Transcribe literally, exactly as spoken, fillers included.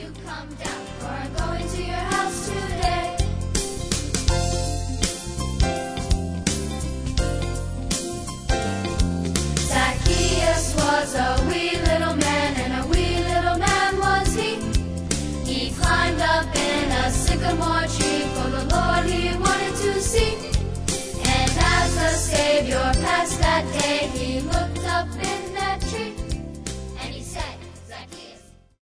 you come down, for I'm going to your house today. Zacchaeus was a wee little man, and a wee little man was he. He climbed up in a sycamore tree, for the Lord he wanted to see. And as the Savior passed that day, he looked